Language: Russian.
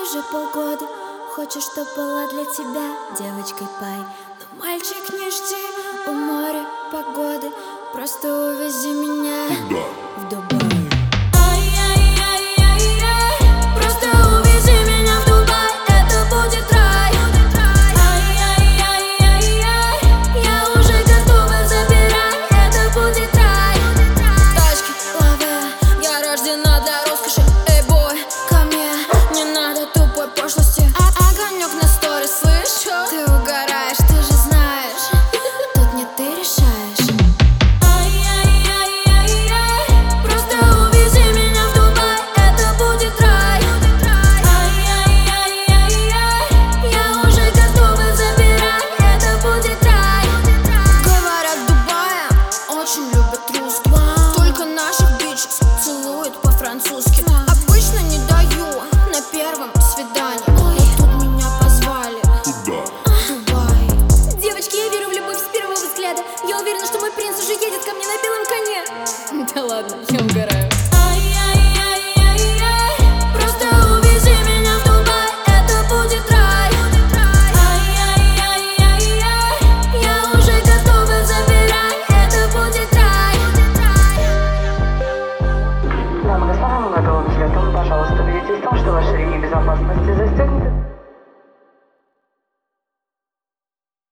уже полгода. Хочешь, чтоб была для тебя девочкой пай. Но, мальчик, не жди у моря погоды. Просто увези меня в Дубай. Огонек на стори, слышь? Ты угораешь, ты же знаешь. Тут не ты решаешь. Просто увези меня в Дубай, это будет рай. Я уже готова, забирай, это будет рай. Говорят, Дубая очень любят русских. Только наших бичес целуют по-французски. Обычно не даю на первом свидании. Я уверена, что мой принц уже едет ко мне на белом коне. Да ладно, я угораю. Просто увези меня в Дубай, это будет рай. Я уже готова, забирай, это будет рай. Дамы и господа, мы готовы к взлету. Пожалуйста, убедитесь в том, что ваши ремни безопасности застегнуты.